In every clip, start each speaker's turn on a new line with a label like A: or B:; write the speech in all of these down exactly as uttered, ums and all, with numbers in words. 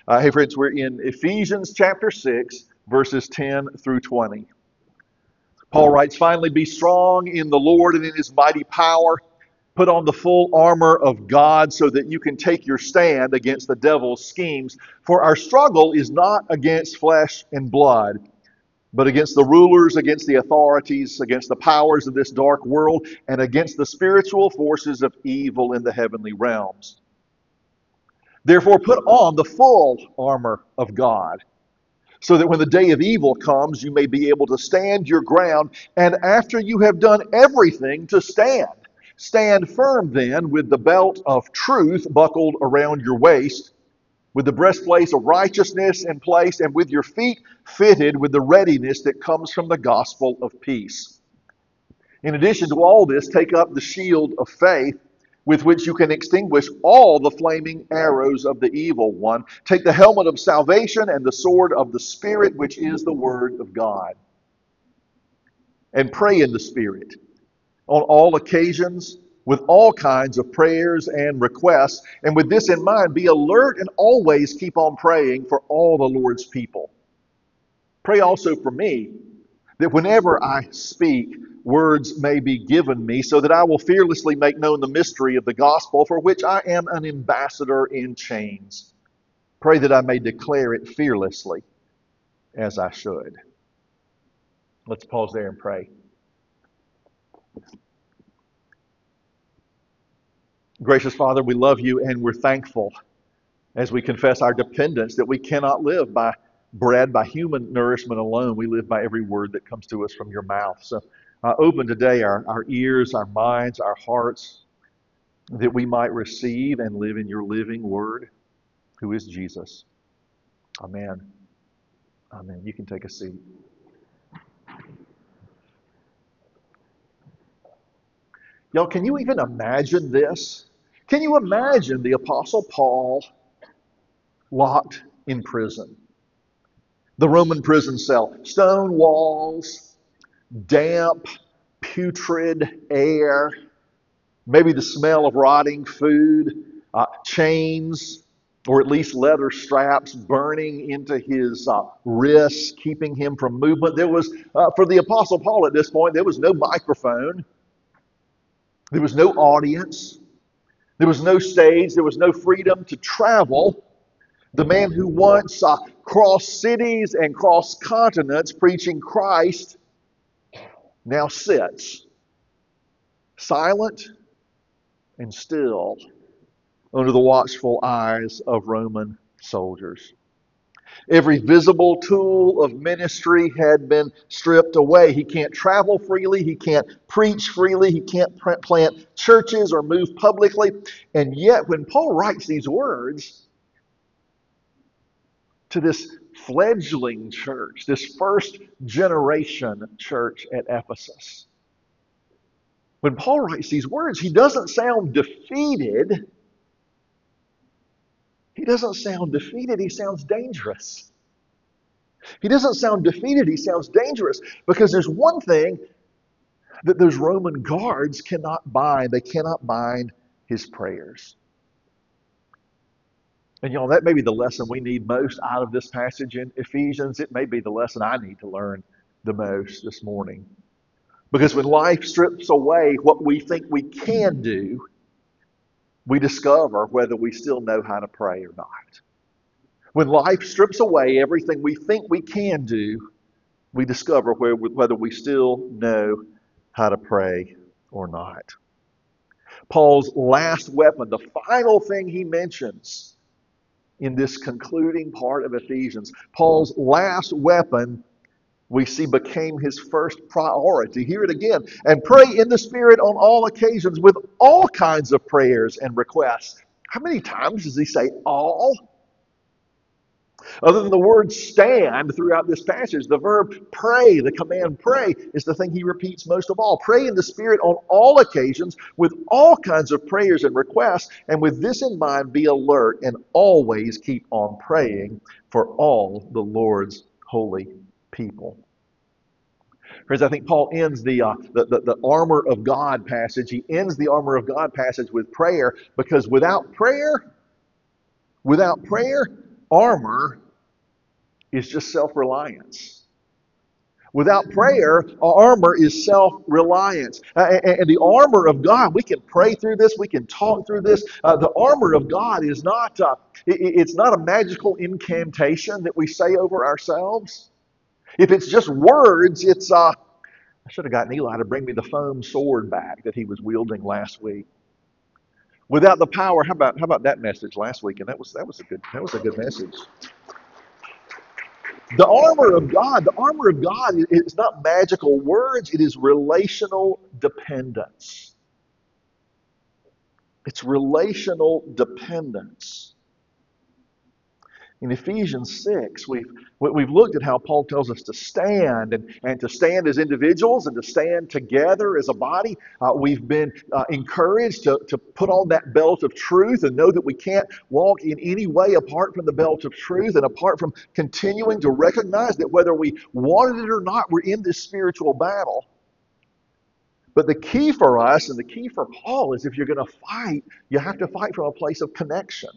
A: Uh, hey, friends, we're in Ephesians chapter six, verses ten through twenty. Paul writes, "Finally, be strong in the Lord and in his mighty power. Put on the full armor of God so that you can take your stand against the devil's schemes. For our struggle is not against flesh and blood, but against the rulers, against the authorities, against the powers of this dark world, and against the spiritual forces of evil in the heavenly realms. Therefore, put on the full armor of God, so that when the day of evil comes, you may be able to stand your ground, and after you have done everything, to stand. Stand firm then, with the belt of truth buckled around your waist, with the breastplate of righteousness in place, and with your feet fitted with the readiness that comes from the gospel of peace. In addition to all this, take up the shield of faith, with which you can extinguish all the flaming arrows of the evil one. Take the helmet of salvation and the sword of the Spirit, which is the word of God. And pray in the Spirit on all occasions with all kinds of prayers and requests. And with this in mind, be alert and always keep on praying for all the Lord's people. Pray also for me, that whenever I speak, words may be given me, so that I will fearlessly make known the mystery of the gospel, for which I am an ambassador in chains. Pray that I may declare it fearlessly, as I should." Let's pause there and pray. Gracious Father, we love you and we're thankful as we confess our dependence that we cannot live by bread, by human nourishment alone. We live by every word that comes to us from your mouth. So uh, open today our, our ears, our minds, our hearts, that we might receive and live in your living word, who is Jesus. Amen. Amen. You can take a seat. Y'all, can you even imagine this? Can you imagine the Apostle Paul locked in prison? The Roman prison cell, stone walls, damp, putrid air, maybe the smell of rotting food, uh, chains, or at least leather straps burning into his uh, wrists, keeping him from movement. There was, uh, for the Apostle Paul at this point, there was no microphone, there was no audience, there was no stage, there was no freedom to travel. The man who once uh, crossed cities and crossed continents preaching Christ now sits silent and still under the watchful eyes of Roman soldiers. Every visible tool of ministry had been stripped away. He can't travel freely. He can't preach freely. He can't plant churches or move publicly. And yet, when Paul writes these words to this fledgling church, this first generation church at Ephesus, when Paul writes these words, he doesn't sound defeated. He doesn't sound defeated. He sounds dangerous. He doesn't sound defeated. He sounds dangerous because there's one thing that those Roman guards cannot bind. They cannot bind his prayers. And y'all, that may be the lesson we need most out of this passage in Ephesians. It may be the lesson I need to learn the most this morning. Because when life strips away what we think we can do, we discover whether we still know how to pray or not. When life strips away everything we think we can do, we discover whether we still know how to pray or not. Paul's last weapon, the final thing he mentions in this concluding part of Ephesians, Paul's last weapon, we see became his first priority. Hear it again. And pray in the Spirit on all occasions with all kinds of prayers and requests. How many times does he say all? Other than the word stand throughout this passage, the verb pray, the command pray, is the thing he repeats most of all. Pray in the Spirit on all occasions with all kinds of prayers and requests, and with this in mind, be alert and always keep on praying for all the Lord's holy people. Friends, I think Paul ends the, uh, the, the, the armor of God passage. He ends the armor of God passage with prayer, because without prayer, without prayer, armor is just self-reliance. Without prayer, our armor is self-reliance. Uh, and, and the armor of God, we can pray through this, we can talk through this. Uh, the armor of God is not, uh, it, it's not a magical incantation that we say over ourselves. If it's just words, it's, uh, I should have gotten Eli to bring me the foam sword back that he was wielding last week. Without the power, how about how about that message last week? And that was that was a good that was a good message. The armor of God, the armor of God is not magical words, it is relational dependence. It's relational dependence. In Ephesians six, we've, we've looked at how Paul tells us to stand and, and to stand as individuals and to stand together as a body. Uh, we've been uh, encouraged to, to put on that belt of truth and know that we can't walk in any way apart from the belt of truth and apart from continuing to recognize that whether we wanted it or not, we're in this spiritual battle. But the key for us and the key for Paul is if you're going to fight, you have to fight from a place of connection.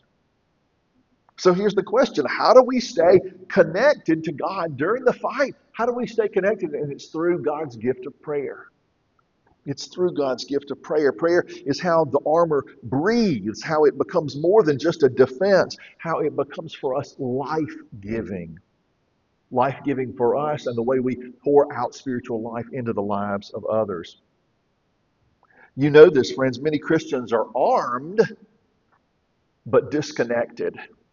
A: So here's the question. How do we stay connected to God during the fight? How do we stay connected? And it's through God's gift of prayer. It's through God's gift of prayer. Prayer is how the armor breathes, how it becomes more than just a defense, how it becomes for us life-giving. Life-giving for us and the way we pour out spiritual life into the lives of others. You know this, friends. Many Christians are armed, but disconnected.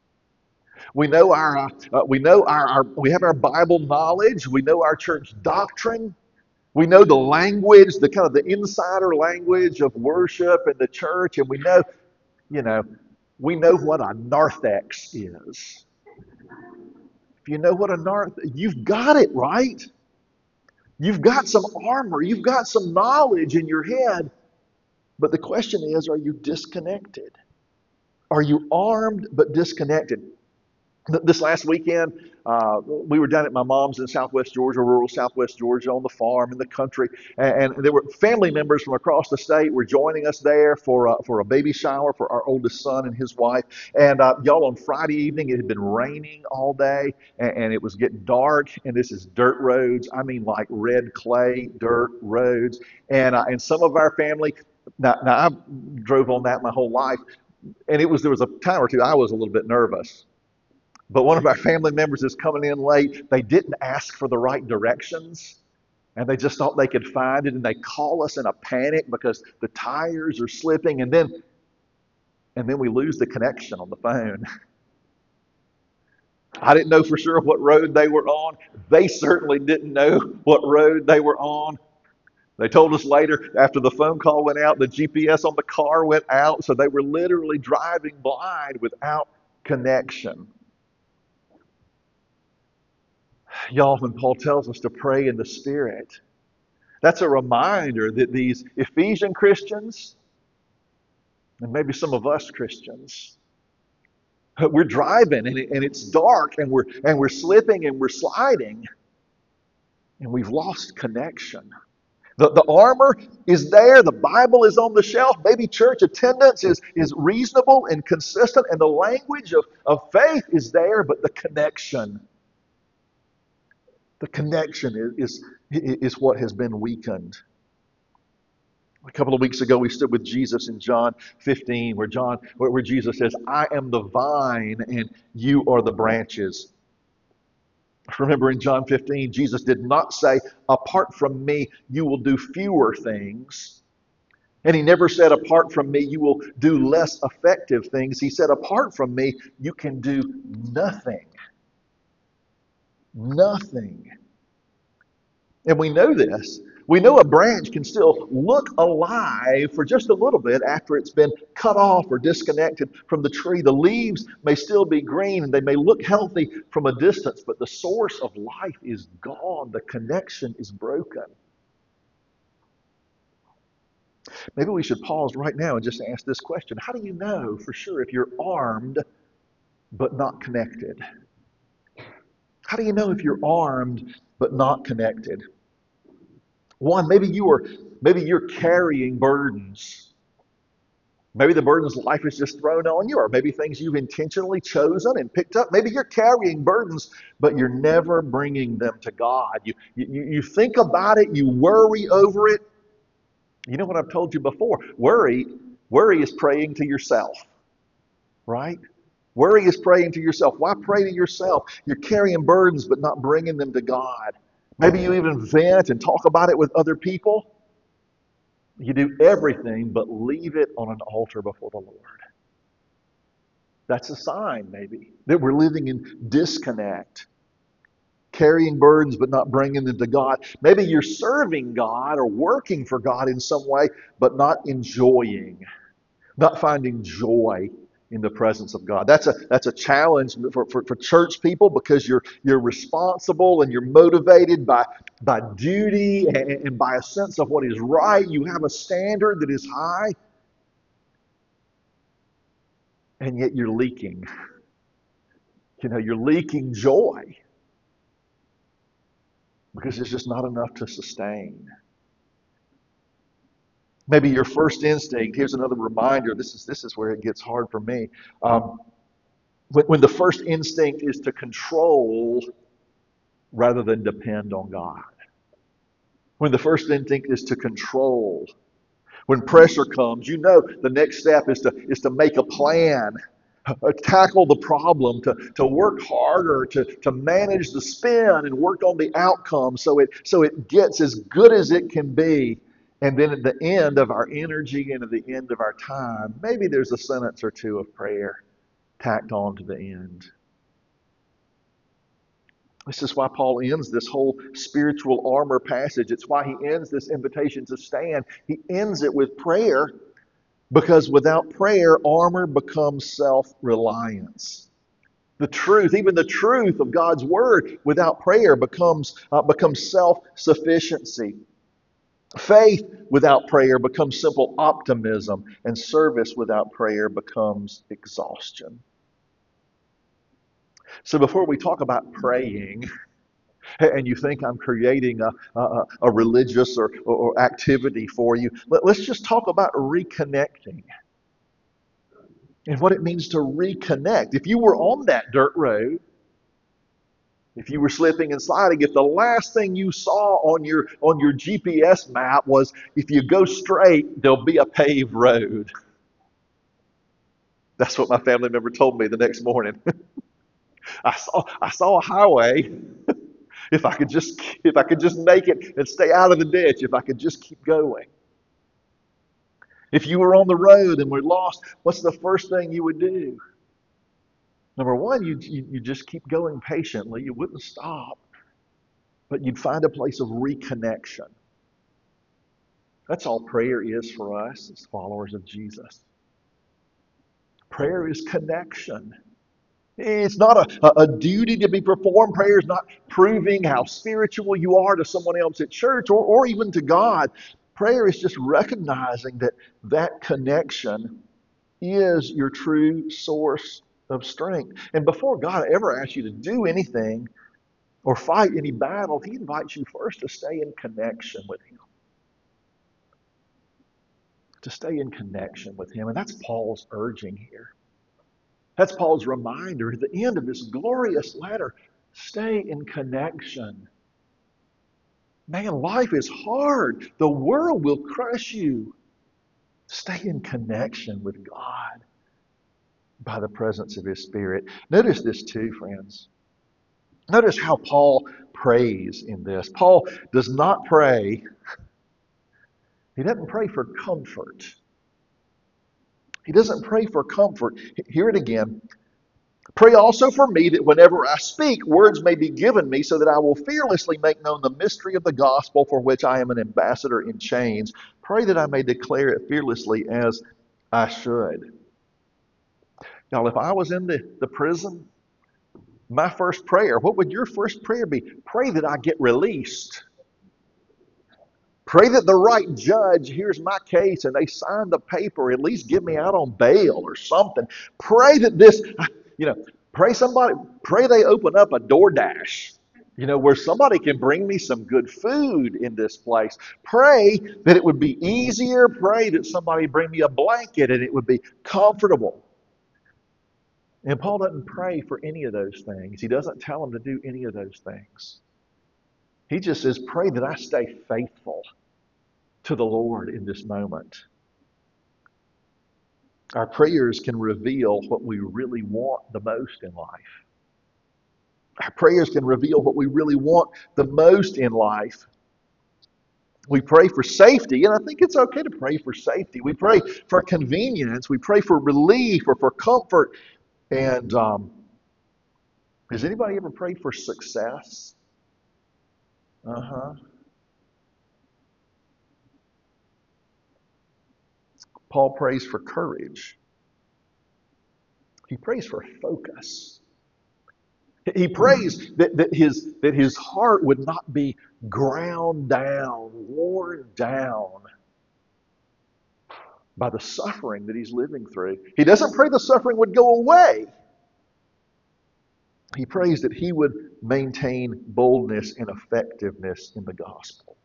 A: We know our, uh, uh, we know our, our, we have our Bible knowledge. We know our church doctrine. We know the language, the kind of the insider language of worship and the church, and we know, you know, we know what a narthex is. If you know what a narthex, you've got it right. You've got some armor. You've got some knowledge in your head. But the question is, are you disconnected? Are you armed but disconnected? This last weekend, uh, we were down at my mom's in Southwest Georgia, rural Southwest Georgia, on the farm in the country, and, and there were family members from across the state were joining us there for uh, for a baby shower for our oldest son and his wife. And uh, y'all, on Friday evening, it had been raining all day, and, and it was getting dark. And this is dirt roads. I mean, like red clay dirt roads. And uh, and some of our family. Now, now I drove on that my whole life, and it was there was a time or two I was a little bit nervous. But one of our family members is coming in late. They didn't ask for the right directions, and they just thought they could find it, and they call us in a panic because the tires are slipping, and then and then we lose the connection on the phone. I didn't know for sure what road they were on. They certainly didn't know what road they were on. They told us later, after the phone call went out, the G P S on the car went out, so they were literally driving blind without connection. Y'all, when Paul tells us to pray in the Spirit, that's a reminder that these Ephesian Christians, and maybe some of us Christians, we're driving and, it, and it's dark and we're and we're slipping and we're sliding, and we've lost connection. The, the armor is there. The Bible is on the shelf. Maybe church attendance is, is reasonable and consistent, and the language of, of faith is there, but the connection The connection is, is, is what has been weakened. A couple of weeks ago, we stood with Jesus in John fifteen, where John, where, where Jesus says, "I am the vine, and you are the branches." Remember, in John fifteen, Jesus did not say, "Apart from me, you will do fewer things." And he never said, "Apart from me, you will do less effective things." He said, "Apart from me, you can do nothing." Nothing. And we know this. We know a branch can still look alive for just a little bit after it's been cut off or disconnected from the tree. The leaves may still be green and they may look healthy from a distance, but the source of life is gone. The connection is broken. Maybe we should pause right now and just ask this question. How do you know for sure if you're armed but not connected? How do you know if you're armed but not connected? One, maybe you are maybe you're carrying burdens. Maybe the burdens life has just thrown on you, or maybe things you've intentionally chosen and picked up. Maybe you're carrying burdens, but you're never bringing them to God. You, you, you think about it, you worry over it. You know what I've told you before? Worry, worry is praying to yourself, right? Worry is praying to yourself. Why pray to yourself? You're carrying burdens, but not bringing them to God. Maybe you even vent and talk about it with other people. You do everything but leave it on an altar before the Lord. That's a sign, maybe, that we're living in disconnect, carrying burdens but not bringing them to God. Maybe you're serving God or working for God in some way, but not enjoying, not finding joy in the presence of God. That's a that's a challenge for, for, for church people, because you're you're responsible and you're motivated by by duty and, and by a sense of what is right. You have a standard that is high, and yet you're leaking. You know, you're leaking joy because it's just not enough to sustain. Maybe your first instinct, here's another reminder, this is this is where it gets hard for me. Um, when, when the first instinct is to control rather than depend on God. When the first instinct is to control. When pressure comes, you know the next step is to is to make a plan, uh, tackle the problem, to, to work harder, to, to manage the spin and work on the outcome so it so it gets as good as it can be. And then at the end of our energy and at the end of our time, maybe there's a sentence or two of prayer tacked on to the end. This is why Paul ends this whole spiritual armor passage. It's why he ends this invitation to stand. He ends it with prayer, because without prayer, armor becomes self-reliance. The truth, even the truth of God's word, without prayer becomes, uh, becomes self-sufficiency. Faith without prayer becomes simple optimism, and service without prayer becomes exhaustion. So before we talk about praying, and you think I'm creating a, a, a religious or, or activity for you, let, let's just talk about reconnecting and what it means to reconnect. If you were on that dirt road, if you were slipping and sliding, if the last thing you saw on your on your G P S map was if you go straight, there'll be a paved road. That's what my family member told me the next morning. I saw I saw a highway. If I could just if I could just make it and stay out of the ditch, if I could just keep going. If you were on the road and were lost, what's the first thing you would do? Number one, you you, you just keep going patiently. You wouldn't stop, but you'd find a place of reconnection. That's all prayer is for us as followers of Jesus. Prayer is connection. It's not a, a, a duty to be performed. Prayer is not proving how spiritual you are to someone else at church or, or even to God. Prayer is just recognizing that that connection is your true source of strength. And before God ever asks you to do anything or fight any battle, He invites you first to stay in connection with Him. To stay in connection with Him. And that's Paul's urging here. That's Paul's reminder at the end of this glorious letter. Stay in connection. Man, life is hard. The world will crush you. Stay in connection with God by the presence of His Spirit. Notice this too, friends. Notice how Paul prays in this. Paul does not pray, he doesn't pray for comfort. He doesn't pray for comfort. Hear it again. Pray also for me that whenever I speak, words may be given me so that I will fearlessly make known the mystery of the gospel for which I am an ambassador in chains. Pray that I may declare it fearlessly as I should. Y'all, if I was in the, the prison, my first prayer, what would your first prayer be? Pray that I get released. Pray that the right judge hears my case and they sign the paper, at least get me out on bail or something. Pray that this, you know, pray somebody, pray they open up a DoorDash. You know, where somebody can bring me some good food in this place. Pray that it would be easier. Pray that somebody bring me a blanket and it would be comfortable. And Paul doesn't pray for any of those things. He doesn't tell them to do any of those things. He just says, pray that I stay faithful to the Lord in this moment. Our prayers can reveal what we really want the most in life. Our prayers can reveal what we really want the most in life. We pray for safety, and I think it's okay to pray for safety. We pray for convenience. We pray for relief or for comfort. And um, has anybody ever prayed for success? Uh-huh. Paul prays for courage. He prays for focus. He prays that, that, his, that his heart would not be ground down, worn down by the suffering that he's living through. He doesn't pray the suffering would go away. He prays that he would maintain boldness and effectiveness in the gospel.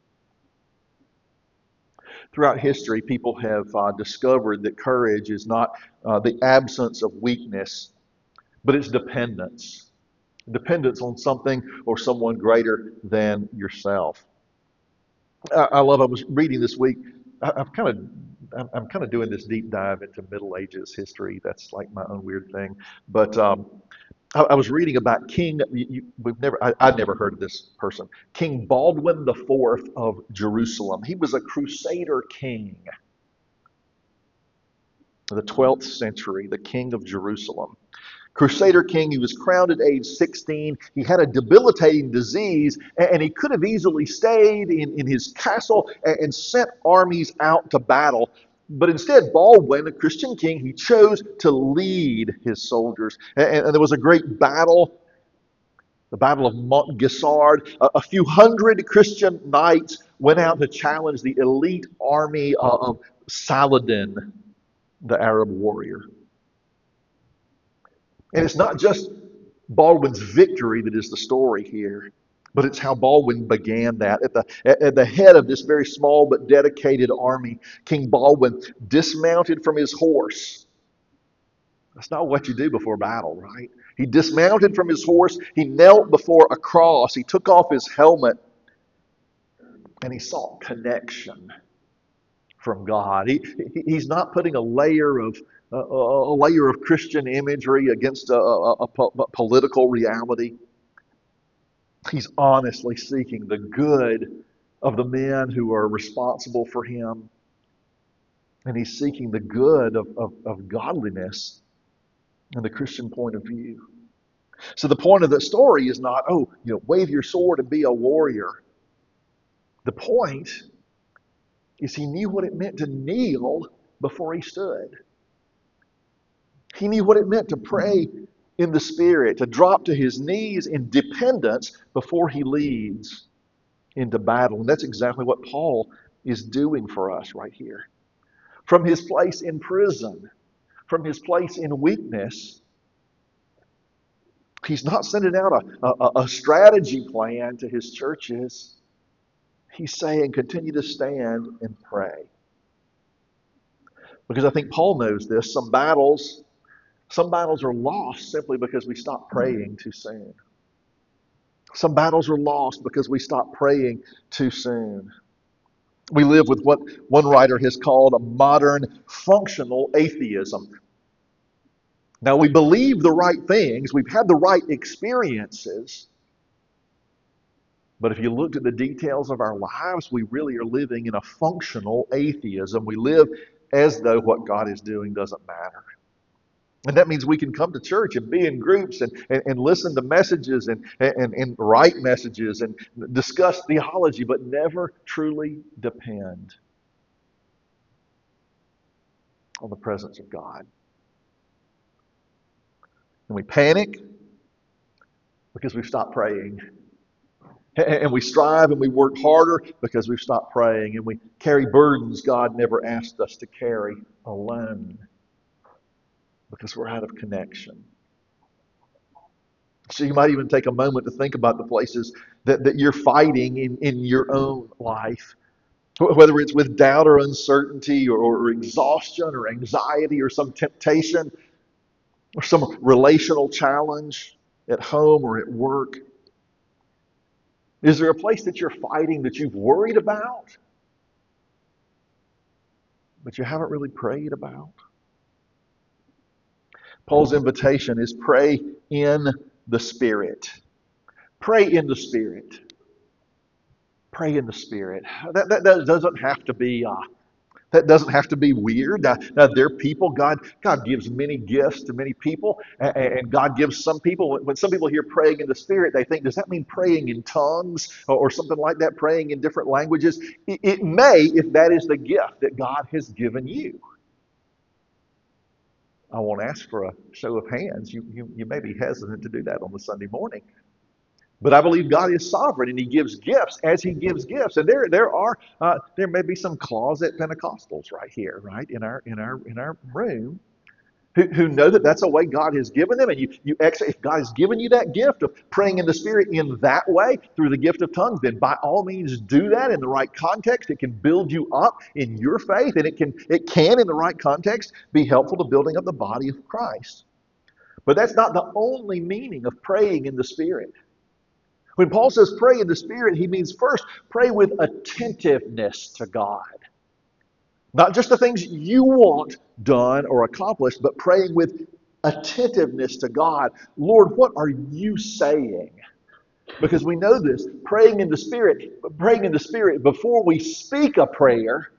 A: Throughout history, people have uh, discovered that courage is not uh, the absence of weakness, but it's dependence. Dependence on something or someone greater than yourself. I, I love, I was reading this week, I, I've kind of I'm, I'm kind of doing this deep dive into Middle Ages history. That's like my own weird thing. But um, I, I was reading about King, you, you, we've never, I, I'd never heard of this person, King Baldwin the Fourth of Jerusalem. He was a crusader king of the twelfth century, the king of Jerusalem. Crusader king, he was crowned at age sixteen. He had a debilitating disease, and he could have easily stayed in, in his castle and, and sent armies out to battle. But instead, Baldwin, a Christian king, he chose to lead his soldiers. And, and there was a great battle, the Battle of Montgisard. A, a few hundred Christian knights went out to challenge the elite army of Saladin, the Arab warrior. And it's not just Baldwin's victory that is the story here, but it's how Baldwin began that. At the, at the head of this very small but dedicated army, King Baldwin dismounted from his horse. That's not what you do before battle, right? He dismounted from his horse. He knelt before a cross. He took off his helmet and he sought connection from God. He, he he's not putting a layer of a, a layer of Christian imagery against a, a, a, a political reality. He's honestly seeking the good of the men who are responsible for him, and he's seeking the good of, of, of godliness and the Christian point of view. So the point of the story is not, oh, you know, wave your sword and be a warrior. The point is he knew what it meant to kneel before he stood. He knew what it meant to pray in the Spirit, to drop to his knees in dependence before he leads into battle. And that's exactly what Paul is doing for us right here. From his place in prison, from his place in weakness, he's not sending out a, a, a strategy plan to his churches. He's saying, continue to stand and pray. Because I think Paul knows this. Some battles, some battles are lost simply because we stop praying too soon. Some battles are lost because we stop praying too soon. We live with what one writer has called a modern functional atheism. Now, we believe the right things, we've had the right experiences, but if you looked at the details of our lives, we really are living in a functional atheism. We live as though what God is doing doesn't matter. And that means we can come to church and be in groups and, and, and listen to messages and, and, and write messages and discuss theology, but never truly depend on the presence of God. And we panic because we've stopped praying. And we strive and we work harder because we've stopped praying. And we carry burdens God never asked us to carry alone because we're out of connection. So you might even take a moment to think about the places that, that you're fighting in, in your own life. Whether it's with doubt or uncertainty or, or exhaustion or anxiety or some temptation or some relational challenge at home or at work. Is there a place that you're fighting that you've worried about, but you haven't really prayed about? Paul's invitation is pray in the Spirit. Pray in the Spirit. Pray in the Spirit. That, that, that doesn't have to be uh, that doesn't have to be weird. Now, now there are people, God, God gives many gifts to many people, and, and God gives some people, when some people hear praying in the Spirit, they think, does that mean praying in tongues or, or something like that, praying in different languages? It, it may, if that is the gift that God has given you. I won't ask for a show of hands. You, you, you may be hesitant to do that on the Sunday morning. But I believe God is sovereign, and He gives gifts as He gives gifts. And there, there are, uh, there may be some closet Pentecostals right here, right in our, in our, in our room, who, who know that that's a way God has given them. And you, you, ex- if God has given you that gift of praying in the Spirit in that way through the gift of tongues, then by all means do that in the right context. It can build you up in your faith, and it can, it can, in the right context, be helpful to building up the body of Christ. But that's not the only meaning of praying in the Spirit. When Paul says pray in the Spirit, he means first, pray with attentiveness to God. Not just the things you want done or accomplished, but praying with attentiveness to God. Lord, what are you saying? Because we know this, praying in the Spirit, praying in the Spirit before we speak a prayer,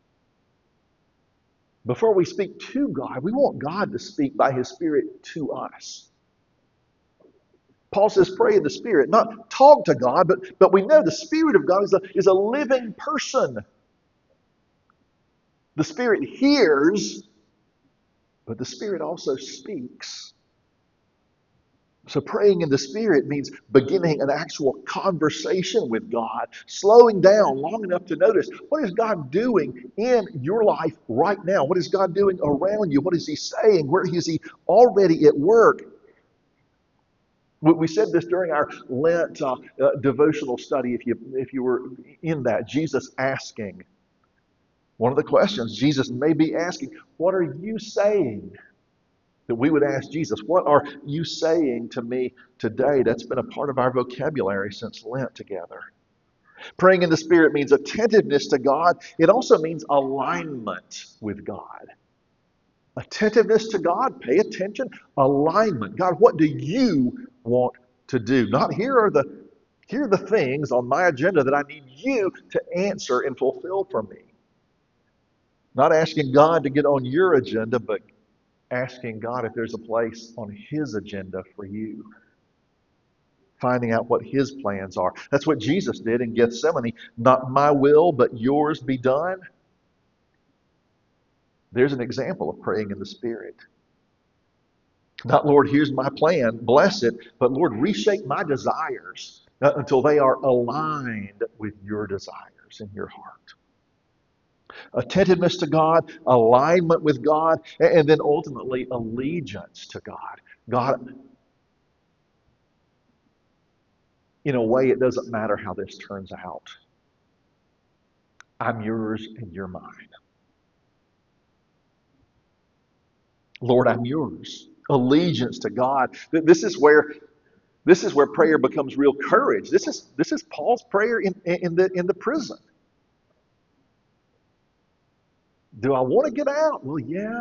A: before we speak to God, we want God to speak by His Spirit to us. Paul says pray in the Spirit, not talk to God, but, but we know the Spirit of God is a, is a living person. The Spirit hears, but the Spirit also speaks. So praying in the Spirit means beginning an actual conversation with God, slowing down long enough to notice, what is God doing in your life right now? What is God doing around you? What is He saying? Where is He already at work? We said this during our Lent uh, uh, devotional study, if you, if you were in that, Jesus asking. One of the questions Jesus may be asking, what are you saying? That we would ask Jesus, what are you saying to me today? That's been a part of our vocabulary since Lent together. Praying in the Spirit means attentiveness to God. It also means alignment with God. Attentiveness to God, pay attention, alignment. God, what do you want to do? Not here are the here are the things on my agenda that I need you to answer and fulfill for me. Not asking God to get on your agenda, but asking God if there's a place on His agenda for you. Finding out what His plans are. That's what Jesus did in Gethsemane. Not my will, but yours be done. There's an example of praying in the Spirit. Not, Lord, here's my plan, bless it, but Lord, reshape my desires until they are aligned with your desires in your heart. Attentiveness to God, alignment with God, and then ultimately allegiance to God. God, in a way, it doesn't matter how this turns out. I'm yours and you're mine. Lord, I'm yours. Allegiance to God. This is where this is where prayer becomes real courage. This is this is Paul's prayer in, in the in the prison. Do I want to get out? Well, yeah.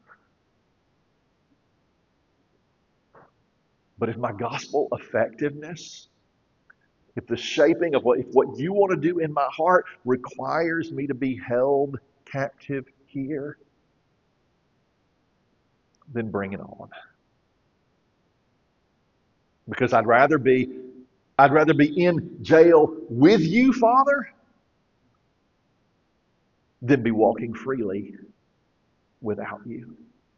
A: But if my gospel effectiveness, if the shaping of what if what you want to do in my heart requires me to be held captive here, then bring it on. Because I'd rather be I'd rather be in jail with you, Father, than be walking freely without you.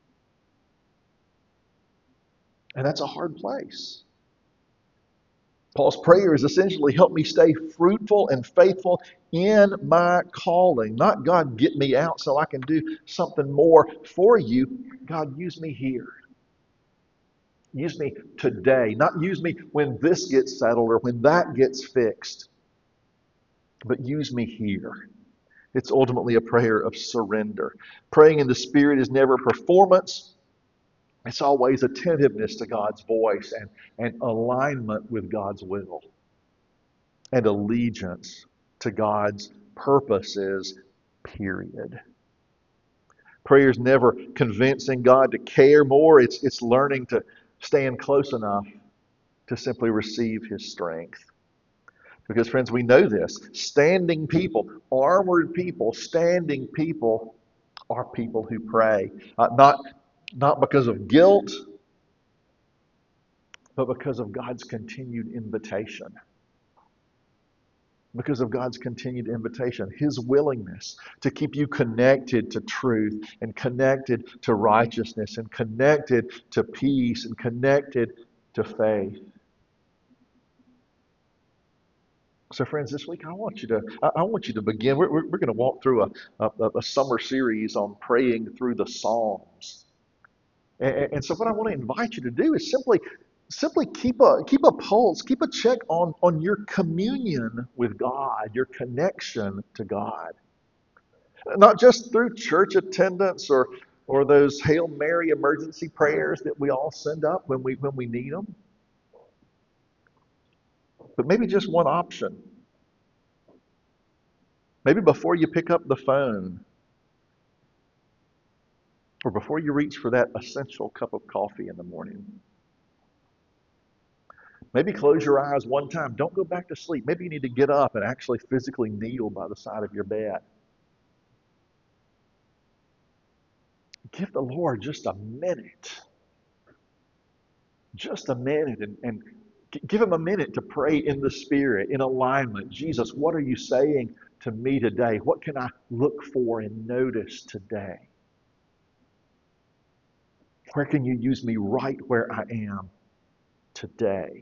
A: And that's a hard place. Paul's prayer is essentially, help me stay fruitful and faithful in my calling. Not, God, get me out so I can do something more for you. God, use me here. Use me today. Not use me when this gets settled or when that gets fixed, but use me here. It's ultimately a prayer of surrender. Praying in the Spirit is never performance. It's always attentiveness to God's voice and, and alignment with God's will and allegiance to God's purposes, period. Prayer is never convincing God to care more. It's, it's learning to stand close enough to simply receive His strength. Because, friends, we know this. Standing people, armored people, standing people are people who pray. Uh, not, not because of guilt, but because of God's continued invitation. Because of God's continued invitation, His willingness to keep you connected to truth and connected to righteousness and connected to peace and connected to faith. So, friends, this week I want you to I, I want you to begin. We're, we're, we're going to walk through a, a, a summer series on praying through the Psalms, and, and so what I want to invite you to do is simply simply keep a keep a pulse, keep a check on on your communion with God, your connection to God, not just through church attendance or or those Hail Mary emergency prayers that we all send up when we when we need them, but maybe just one option. Maybe before you pick up the phone, or before you reach for that essential cup of coffee in the morning. Maybe close your eyes one time. Don't go back to sleep. Maybe you need to get up and actually physically kneel by the side of your bed. Give the Lord just a minute. Just a minute. And, and give Him a minute to pray in the Spirit, in alignment. Jesus, what are you saying to me today? What can I look for and notice today? Where can you use me right where I am today?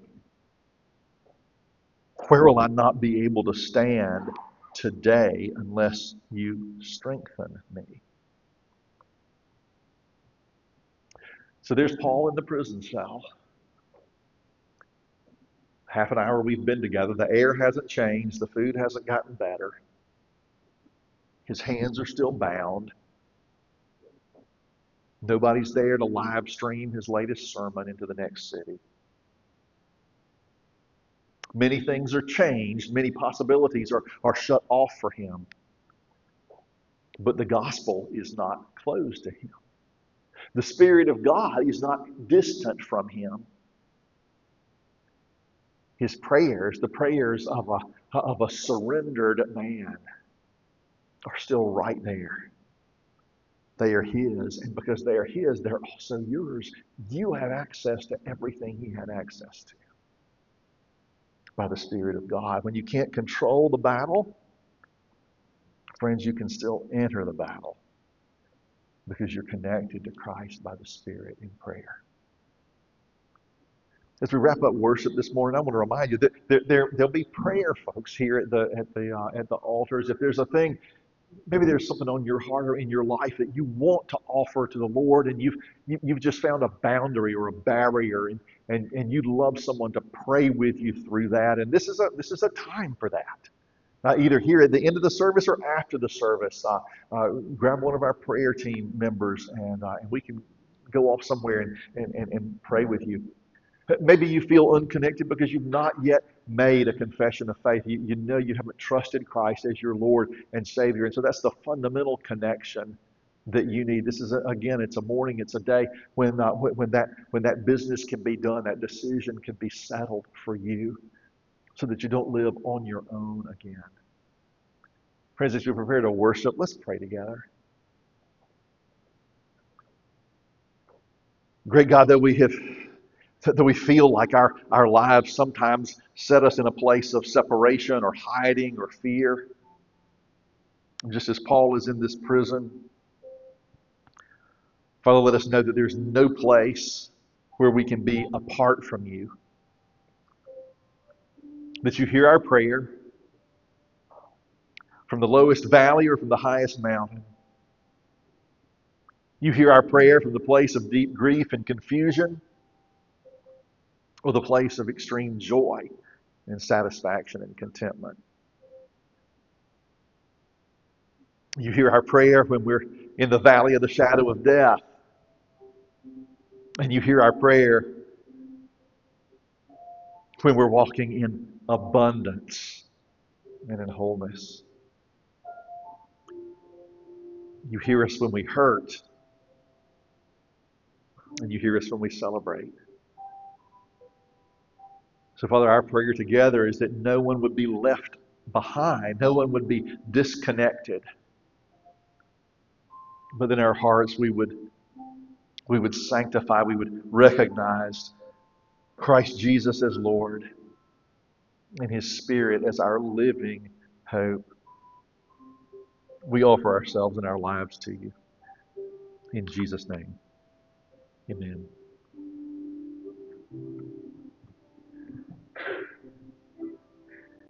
A: Where will I not be able to stand today unless you strengthen me? So there's Paul in the prison cell. Half an hour we've been together. The air hasn't changed. The food hasn't gotten better. His hands are still bound. Nobody's there to live stream his latest sermon into the next city. Many things are changed. Many possibilities are, are shut off for him. But the gospel is not closed to him. The Spirit of God is not distant from him. His prayers, the prayers of a, of a surrendered man, are still right there. They are His, and because they are His, they're also yours. You have access to everything He had access to by the Spirit of God. When you can't control the battle, friends, you can still enter the battle because you're connected to Christ by the Spirit in prayer. As we wrap up worship this morning, I want to remind you that there, there, there'll be prayer folks here at the at the uh, at the altars. If there's a thing, maybe there's something on your heart or in your life that you want to offer to the Lord, and you've you, you've just found a boundary or a barrier, and, and and you'd love someone to pray with you through that. And this is a this is a time for that. Uh, either here at the end of the service or after the service, uh, uh, grab one of our prayer team members, and uh, and we can go off somewhere and, and, and, and pray with you. Maybe you feel unconnected because you've not yet made a confession of faith. You, you know you haven't trusted Christ as your Lord and Savior. And so that's the fundamental connection that you need. This is, a, again, it's a morning, it's a day when, uh, when, that, when that business can be done, that decision can be settled for you so that you don't live on your own again. Friends, as we prepare to worship, let's pray together. Great God, that we have that we feel like our, our lives sometimes set us in a place of separation or hiding or fear. Just as Paul is in this prison, Father, let us know that there's no place where we can be apart from you. That you hear our prayer from the lowest valley or from the highest mountain. You hear our prayer from the place of deep grief and confusion, or the place of extreme joy and satisfaction and contentment. You hear our prayer when we're in the valley of the shadow of death. And you hear our prayer when we're walking in abundance and in wholeness. You hear us when we hurt. And you hear us when we celebrate. So, Father, our prayer together is that no one would be left behind. No one would be disconnected. But in our hearts we would we would sanctify, we would recognize Christ Jesus as Lord and His Spirit as our living hope. We offer ourselves and our lives to you. In Jesus' name, amen.